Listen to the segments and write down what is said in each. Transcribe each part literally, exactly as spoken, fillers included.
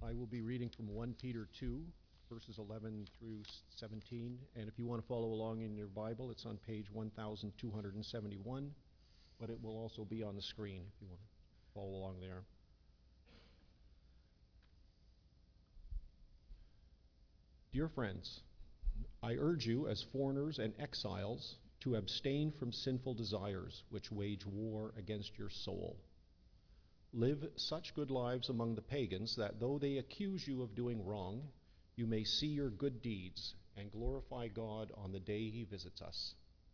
I will be reading from First Peter two, verses eleven through seventeen. And if you want to follow along in your Bible, it's on page one thousand two hundred seventy-one, but it will also be on the screen if you want to follow along there. Dear friends, I urge you as foreigners and exiles to abstain from sinful desires which wage war against your soul. Live such good lives among the pagans that though they accuse you of doing wrong, you may see your good deeds and glorify God on the day he visits us.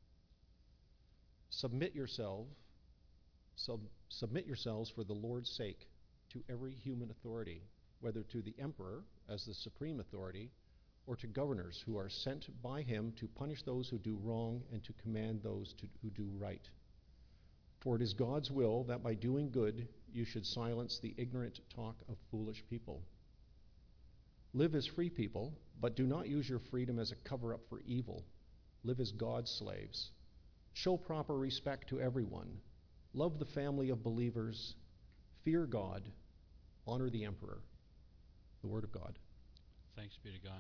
Submit yourself, sub, submit yourselves for the Lord's sake to every human authority, whether to the emperor as the supreme authority, or to governors who are sent by him to punish those who do wrong and to command those to, who do right. For it is God's will that by doing good you should silence the ignorant talk of foolish people. Live as free people, but do not use your freedom as a cover-up for evil. Live as God's slaves. Show proper respect to everyone. Love the family of believers. Fear God. Honor the emperor. The word of God. Thanks be to God.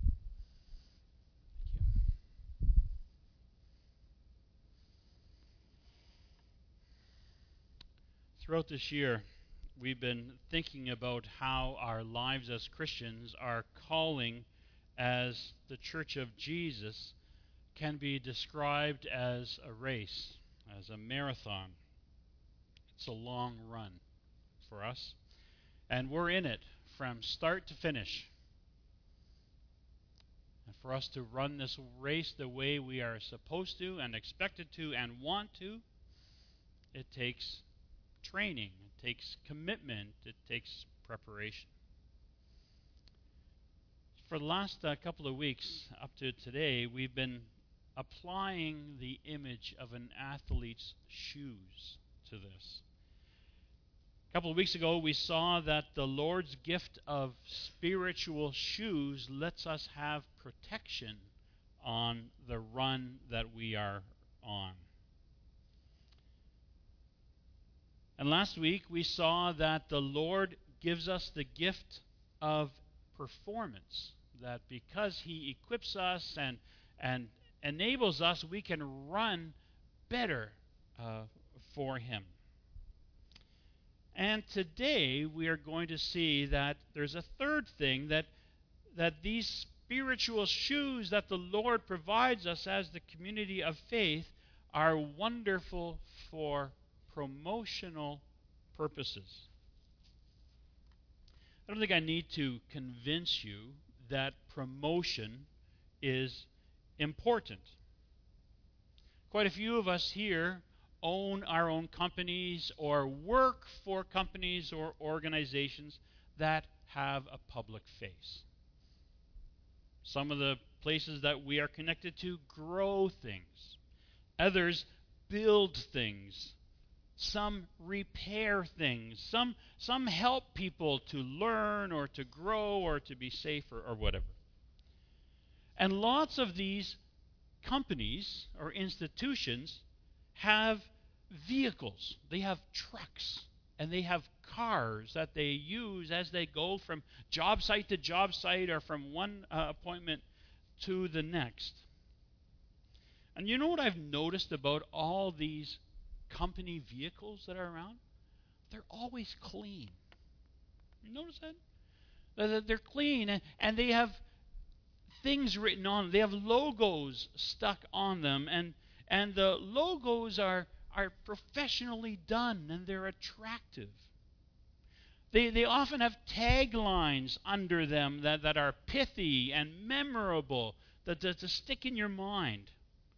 Throughout this year, we've been thinking about how our lives as Christians, our calling as the Church of Jesus, can be described as a race, as a marathon. It's a long run for us, and we're in it from start to finish. And for us to run this race the way we are supposed to and expected to and want to, it takes training, it takes commitment, it takes preparation. For the last uh, couple of weeks up to today, we've been applying the image of an athlete's shoes to this. A couple of weeks ago, we saw that the Lord's gift of spiritual shoes lets us have protection on the run that we are on. And last week, we saw that the Lord gives us the gift of performance, that because he equips us and, and enables us, we can run better uh, for him. And today, we are going to see that there's a third thing, that, that these spiritual shoes that the Lord provides us as the community of faith are wonderful for promotional purposes. I don't think I need to convince you that promotion is important. Quite a few of us here own our own companies or work for companies or organizations that have a public face. Some of the places that we are connected to grow things. Others build things. Some repair things. Some, some help people to learn or to grow or to be safe or, or whatever. And lots of these companies or institutions have vehicles. They have trucks and they have cars that they use as they go from job site to job site or from one uh, appointment to the next. And you know what I've noticed about all these company vehicles that are around? They're always clean. You notice that? They're clean and, and they have things written on them. They have logos stuck on them, and and the logos are are professionally done and they're attractive. They they often have taglines under them that, that are pithy and memorable, that, that to stick in your mind.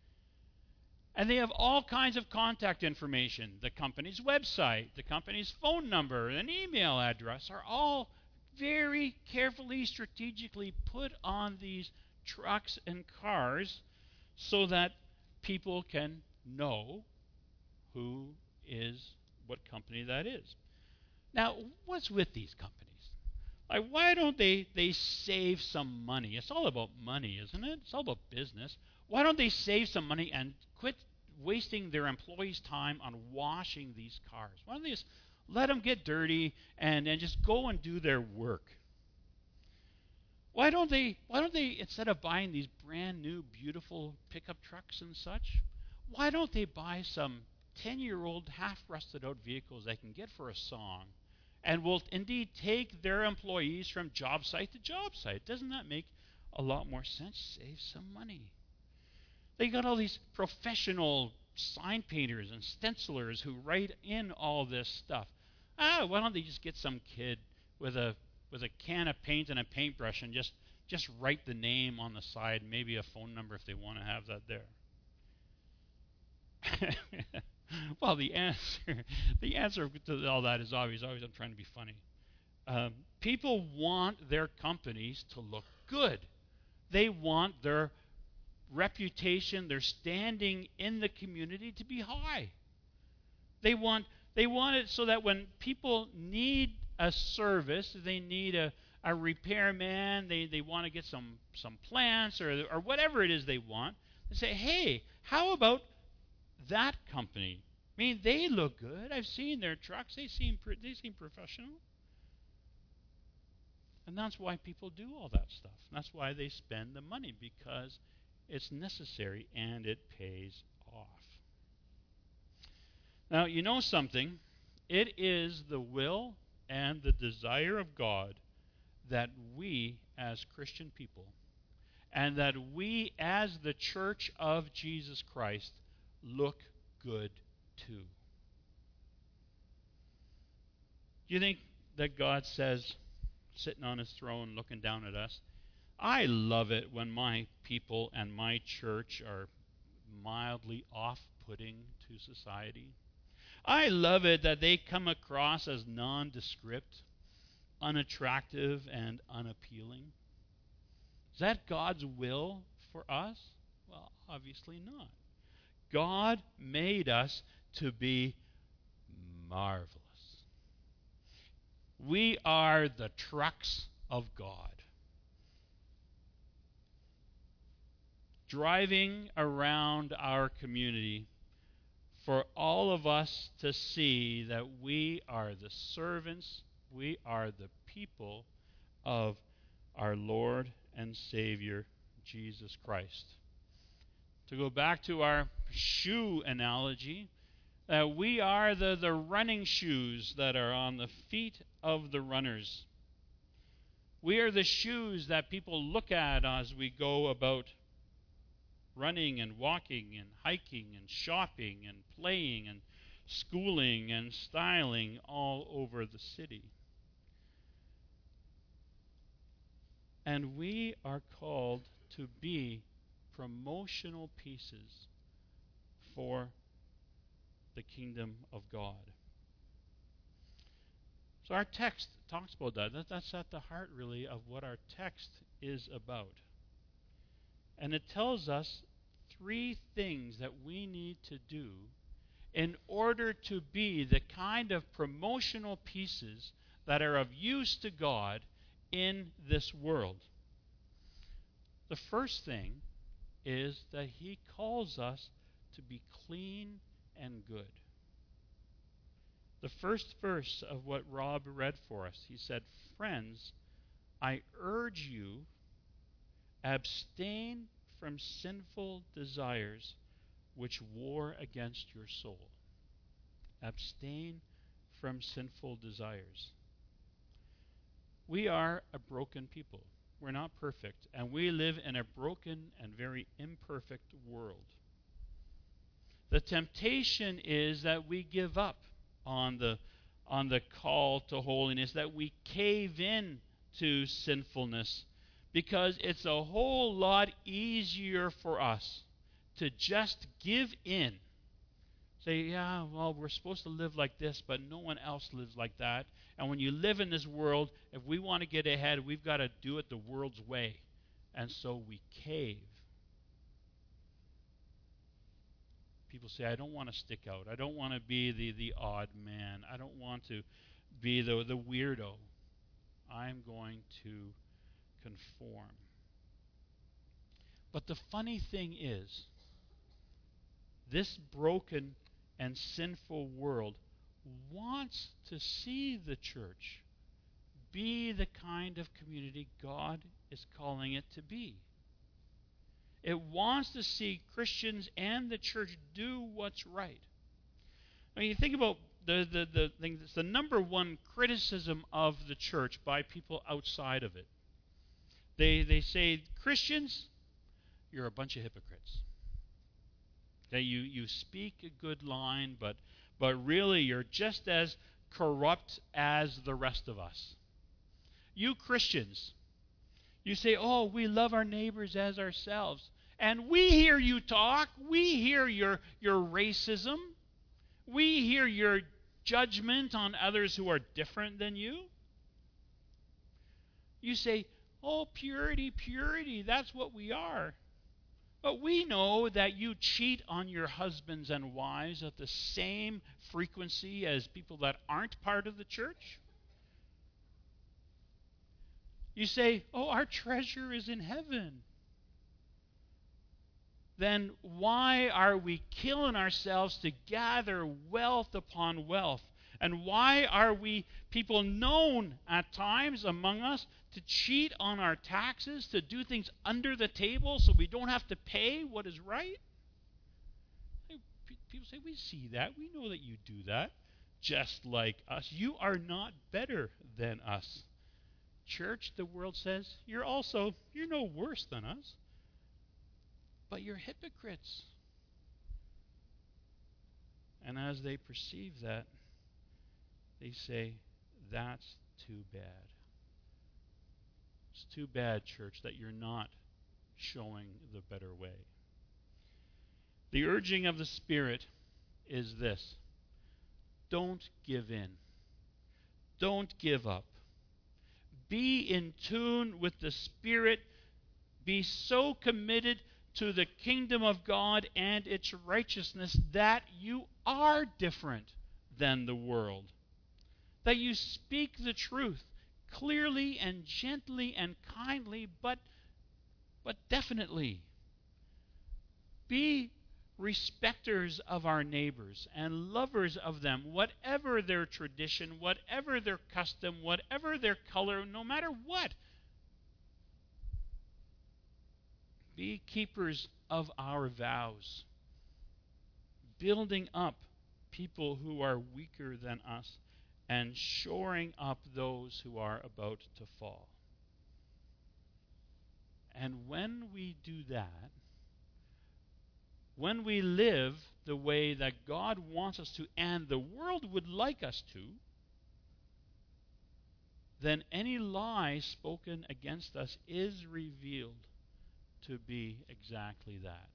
And they have all kinds of contact information. The company's website, the company's phone number, and email address are all very carefully, strategically put on these trucks and cars so that people can know who is, what company that is. Now, what's with these companies? Like, why don't they, they save some money? It's all about money, isn't it? It's all about business. Why don't they save some money and quit wasting their employees' time on washing these cars? Why don't they just let them get dirty and, and just go and do their work? Why don't they, why don't they, instead of buying these brand new, beautiful pickup trucks and such, why don't they buy some ten-year-old, half-rusted out vehicles they can get for a song and will indeed take their employees from job site to job site? Doesn't that make a lot more sense? Save some money. They got all these professional sign painters and stencilers who write in all this stuff. Ah, why don't they just get some kid with a with a can of paint and a paintbrush and just just write the name on the side, maybe a phone number if they want to have that there. Well, the answer the answer to all that is obvious. Always, I'm trying to be funny. Um, people want their companies to look good. They want their reputation, their standing in the community to be high. They want they want it so that when people need a service, they need a, a repairman, they, they want to get some, some plants or or whatever it is they want, they say, hey, how about that company? I mean, they look good. I've seen their trucks. They seem they seem professional. And that's why people do all that stuff. And that's why they spend the money, because it's necessary and it pays off. Now, you know something? It is the will and the desire of God that we as Christian people and that we as the church of Jesus Christ look good too. Do you think that God says, sitting on his throne looking down at us, I love it when my people and my church are mildly off-putting to society. I love it that they come across as nondescript, unattractive, and unappealing. Is that God's will for us? Well, obviously not. God made us to be marvelous. We are the trucks of God. Driving around our community for all of us to see that we are the servants, we are the people of our Lord and Savior, Jesus Christ. To go back to our shoe analogy, uh, we are the, the running shoes that are on the feet of the runners. We are the shoes that people look at as we go about running and walking and hiking and shopping and playing and schooling and styling all over the city. And we are called to be promotional pieces for the kingdom of God. So our text talks about that. that. That's at the heart, really, of what our text is about. And it tells us three things that we need to do in order to be the kind of promotional pieces that are of use to God in this world. The first thing is that he calls us to be clean and good. The first verse of what Rob read for us, he said, friends, I urge you, abstain from sinful desires which war against your soul. Abstain from sinful desires. We are a broken people. We're not perfect, and we live in a broken and very imperfect world. The temptation is that we give up on the on the call to holiness, that we cave in to sinfulness, because it's a whole lot easier for us to just give in. Say, yeah, well, we're supposed to live like this, but no one else lives like that. And when you live in this world, if we want to get ahead, we've got to do it the world's way. And so we cave. People say, I don't want to stick out. I don't want to be the, the odd man. I don't want to be the, the weirdo. I'm going to conform. But the funny thing is, this broken and sinful world wants to see the church be the kind of community God is calling it to be. It wants to see Christians and the church do what's right. I mean, you think about the, the, the thing that's the number one criticism of the church by people outside of it. They, they say, Christians, you're a bunch of hypocrites. Okay, you, you speak a good line, but, but really you're just as corrupt as the rest of us. You Christians, you say, oh, we love our neighbors as ourselves. And we hear you talk. We hear your, your racism. We hear your judgment on others who are different than you. You say, oh, purity, purity, that's what we are. But we know that you cheat on your husbands and wives at the same frequency as people that aren't part of the church. You say, oh, our treasure is in heaven. Then why are we killing ourselves to gather wealth upon wealth? And why are we people known at times among us to cheat on our taxes, to do things under the table so we don't have to pay what is right? People say, we see that. We know that you do that just like us. You are not better than us. Church, the world says, you're also, you're no worse than us. But you're hypocrites. And as they perceive that, they say, that's too bad. It's too bad, church, that you're not showing the better way. The urging of the Spirit is this: don't give in. Don't give up. Be in tune with the Spirit. Be so committed to the kingdom of God and its righteousness that you are different than the world. That you speak the truth clearly and gently and kindly, but, but definitely. Be respecters of our neighbors and lovers of them, whatever their tradition, whatever their custom, whatever their color, no matter what. Be keepers of our vows, building up people who are weaker than us and shoring up those who are about to fall. And when we do that, when we live the way that God wants us to and the world would like us to, then any lie spoken against us is revealed to be exactly that.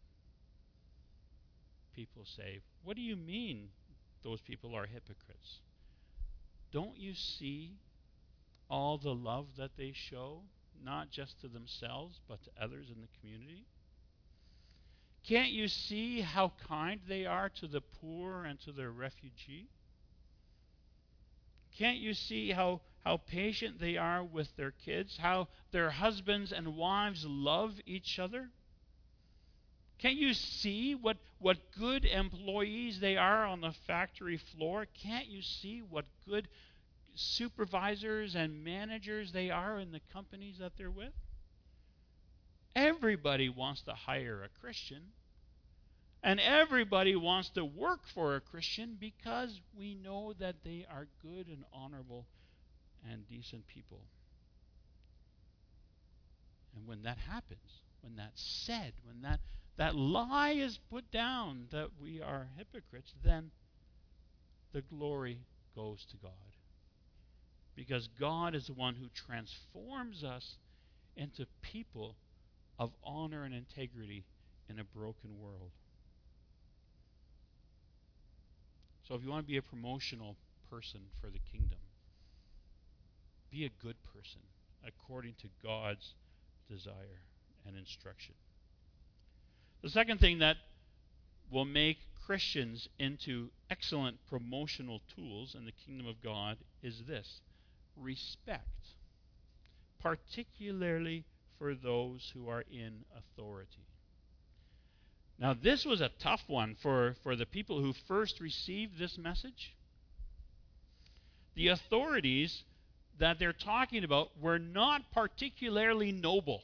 People say, what do you mean those people are hypocrites? Don't you see all the love that they show, not just to themselves, but to others in the community? Can't you see how kind they are to the poor and to the refugee? Can't you see how, how patient they are with their kids, how their husbands and wives love each other? Can't you see what, what good employees they are on the factory floor? Can't you see what good supervisors and managers they are in the companies that they're with? Everybody wants to hire a Christian, and everybody wants to work for a Christian because we know that they are good and honorable and decent people. And when that happens, when that's said, when that, that lie is put down that we are hypocrites, then the glory goes to God. Because God is the one who transforms us into people of honor and integrity in a broken world. So if you want to be a promotional person for the kingdom, be a good person according to God's desire and instruction. The second thing that will make Christians into excellent promotional tools in the kingdom of God is this: respect, particularly for those who are in authority. Now, this was a tough one for, for the people who first received this message. The authorities that they're talking about were not particularly noble.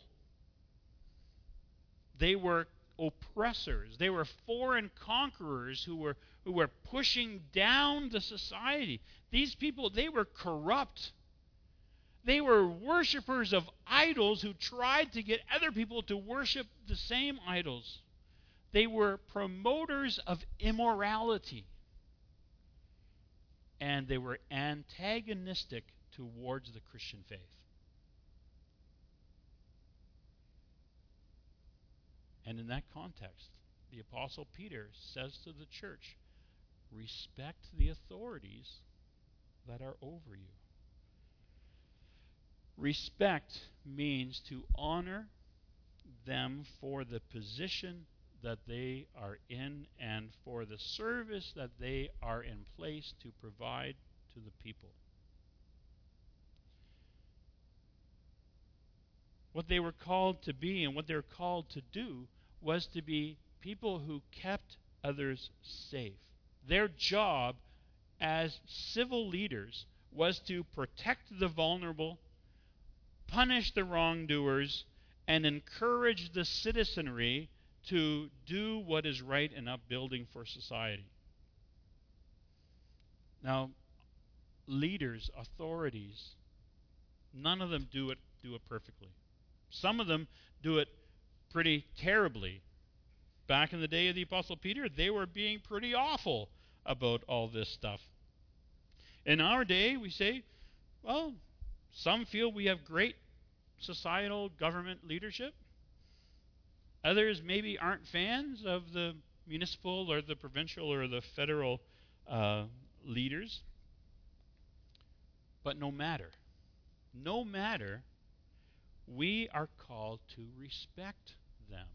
They were oppressors. They were foreign conquerors who were who were pushing down the society. These people, they were corrupt. They were worshipers of idols who tried to get other people to worship the same idols. They were promoters of immorality. And they were antagonistic towards the Christian faith. And in that context, the Apostle Peter says to the church, respect the authorities that are over you. Respect means to honor them for the position that they are in and for the service that they are in place to provide to the people. What they were called to be and what they were called to do was to be people who kept others safe. Their job as civil leaders was to protect the vulnerable, punish the wrongdoers, and encourage the citizenry to do what is right in upbuilding for society. Now, leaders, authorities, none of them do it do it perfectly. Some of them do it pretty terribly. Back in the day of the Apostle Peter, they were being pretty awful about all this stuff. In our day, we say, well, some feel we have great societal government leadership. Others maybe aren't fans of the municipal or the provincial or the federal uh, leaders. But no matter, no matter, we are called to respect them.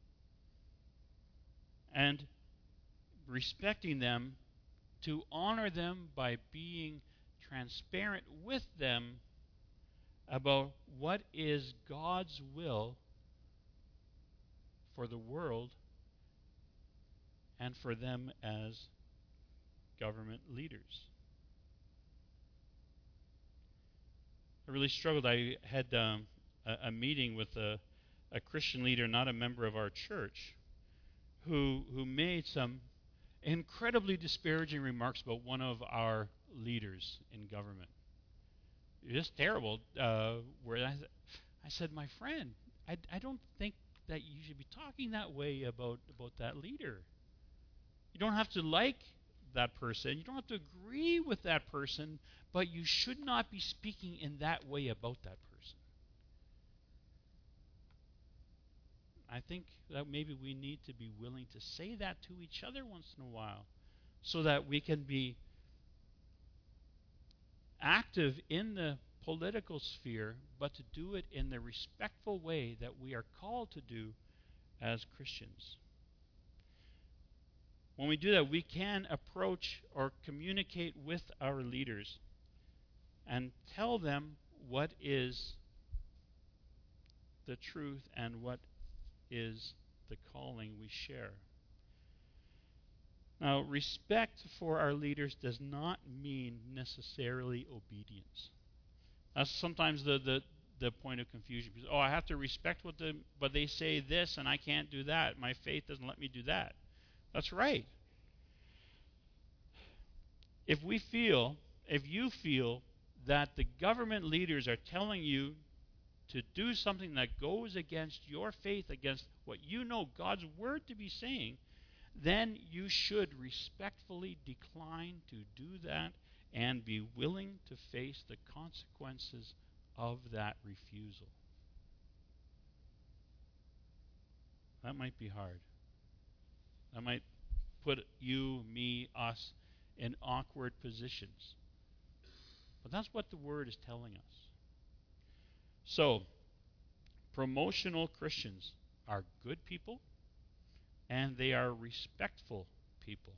And respecting them, to honor them by being transparent with them about what is God's will for the world and for them as government leaders. I really struggled. I had um, a, a meeting with a, a Christian leader, not a member of our church, who who made some incredibly disparaging remarks about one of our leaders in government. Just terrible. Uh, where I, I said, my friend, I, I don't think that you should be talking that way about, about that leader. You don't have to like that person. You don't have to agree with that person, but you should not be speaking in that way about that person. I think that maybe we need to be willing to say that to each other once in a while so that we can be active in the political sphere, but to do it in the respectful way that we are called to do as Christians. When we do that, we can approach or communicate with our leaders and tell them what is the truth and what is the calling we share. Now, respect for our leaders does not mean necessarily obedience. That's sometimes the, the, the point of confusion. Because, oh, I have to respect what the, but they say this and I can't do that. My faith doesn't let me do that. That's right. If we feel, if you feel that the government leaders are telling you to do something that goes against your faith, against what you know God's word to be saying, then you should respectfully decline to do that and be willing to face the consequences of that refusal. That might be hard. That might put you, me, us in awkward positions. But that's what the word is telling us. So, promotional Christians are good people and they are respectful people.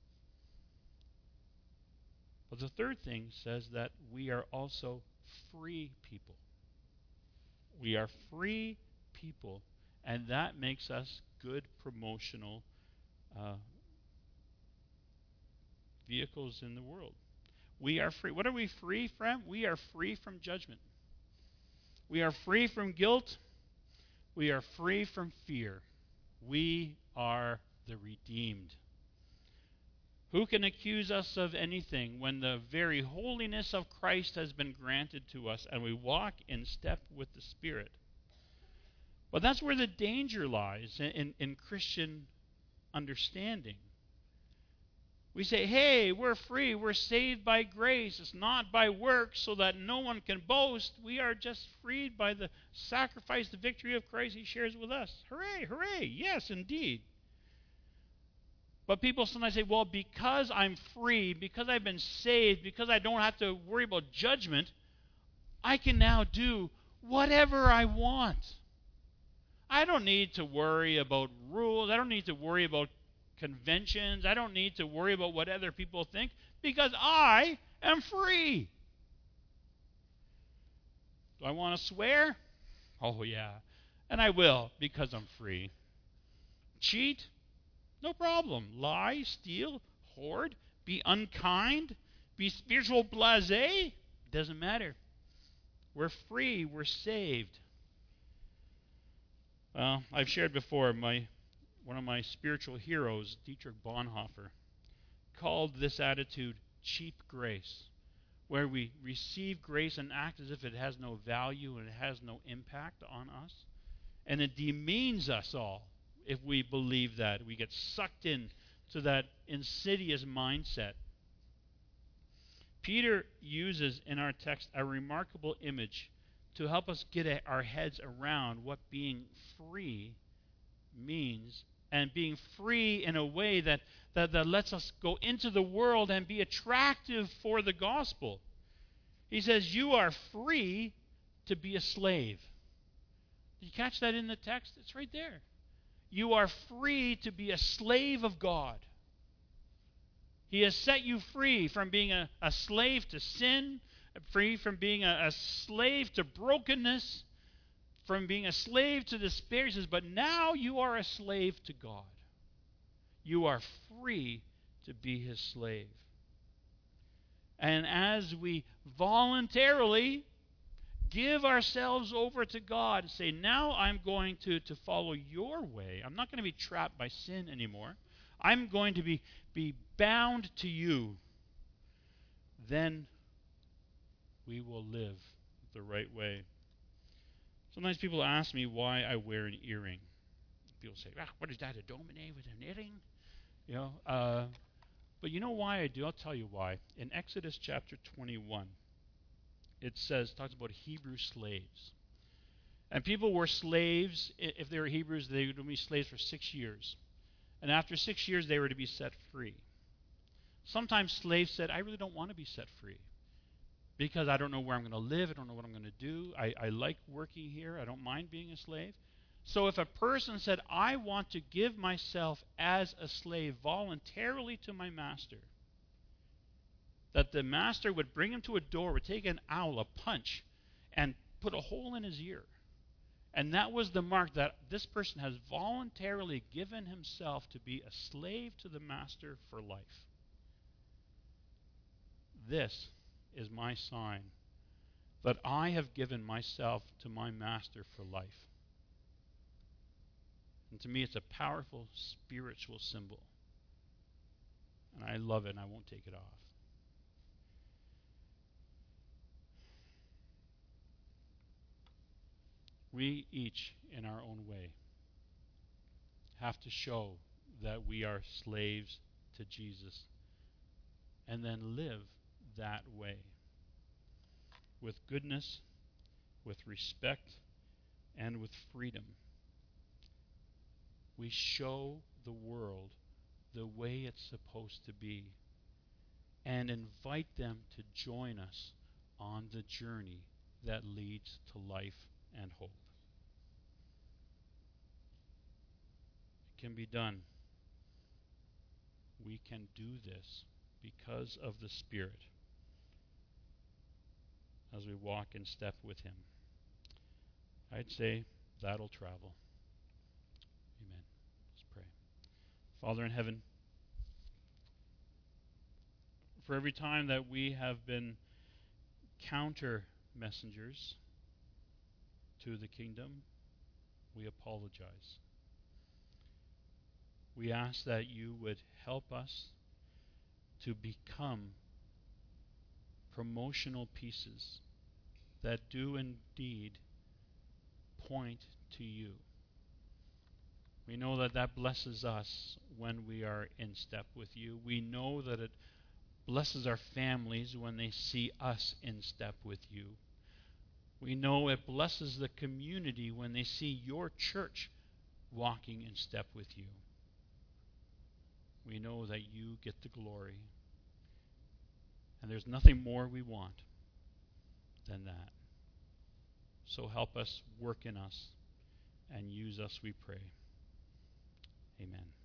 But the third thing says that we are also free people. We are free people, and that makes us good promotional uh, vehicles in the world. we are free. What are we free from? We are free from judgment. We are free from guilt. We are free from fear. We are the redeemed. Who can accuse us of anything when the very holiness of Christ has been granted to us and we walk in step with the Spirit? But that's where the danger lies in, in, in Christian understanding. We say, hey, we're free, we're saved by grace. It's not by works so that no one can boast. We are just freed by the sacrifice, the victory of Christ He shares with us. Hooray, hooray, yes, indeed. But people sometimes say, well, because I'm free, because I've been saved, because I don't have to worry about judgment, I can now do whatever I want. I don't need to worry about rules. I don't need to worry about conventions. I don't need to worry about what other people think because I am free. Do I want to swear? Oh, yeah. And I will because I'm free. Cheat? No problem. Lie, steal, hoard, be unkind, be spiritual blasé? Doesn't matter. We're free. We're saved. Well, I've shared before, my one of my spiritual heroes, Dietrich Bonhoeffer, called this attitude cheap grace, where we receive grace and act as if it has no value and it has no impact on us. And it demeans us all if we believe that. We get sucked in to that insidious mindset. Peter uses in our text a remarkable image to help us get a, our heads around what being free means, and being free in a way that, that, that lets us go into the world and be attractive for the gospel. He says, you are free to be a slave. Did you catch that in the text? It's right there. You are free to be a slave of God. He has set you free from being a, a slave to sin, free from being a, a slave to brokenness, from being a slave to despair. He says, but now you are a slave to God. You are free to be His slave. And as we voluntarily give ourselves over to God and say, now I'm going to, to follow your way. I'm not going to be trapped by sin anymore. I'm going to be, be bound to you. Then we will live the right way. Sometimes people ask me why I wear an earring. People say, ah, what is that, a domine with an earring? You know, uh, but you know why I do? I'll tell you why. In Exodus chapter twenty-one, it says, talks about Hebrew slaves. And people were slaves. If they were Hebrews, they would be slaves for six years. And after six years, they were to be set free. Sometimes slaves said, I really don't want to be set free because I don't know where I'm going to live. I don't know what I'm going to do. I, I like working here. I don't mind being a slave. So if a person said, I want to give myself as a slave voluntarily to my master, that the master would bring him to a door, would take an owl, a punch, and put a hole in his ear. And that was the mark that this person has voluntarily given himself to be a slave to the master for life. This is my sign that I have given myself to my master for life. And to me, it's a powerful spiritual symbol. And I love it, and I won't take it off. We each, in our own way, have to show that we are slaves to Jesus and then live that way with goodness, with respect, and with freedom. We show the world the way it's supposed to be and invite them to join us on the journey that leads to life and hope. It can be done. We can do this because of the Spirit as we walk in step with Him. I'd say that'll travel. Amen. Let's pray. Father in heaven, for every time that we have been counter messengers to the kingdom, we apologize. We ask that you would help us to become promotional pieces that do indeed point to you. We know that that blesses us when we are in step with you. We know that it blesses our families when they see us in step with you. We know it blesses the community when they see your church walking in step with you. We know that you get the glory. And there's nothing more we want than that. So help us, work in us, and use us, we pray. Amen.